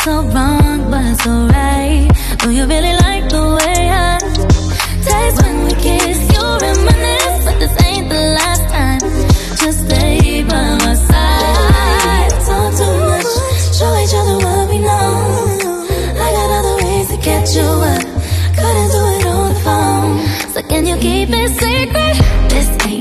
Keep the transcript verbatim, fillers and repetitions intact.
so wrong, but so right. Do you really like the way I taste when we kiss? You reminisce, but this ain't the last time. Just stay by my side. Talk too much, show each other what we know. I got other ways to get you up, couldn't do it on the phone. So can you keep it secret? This ain't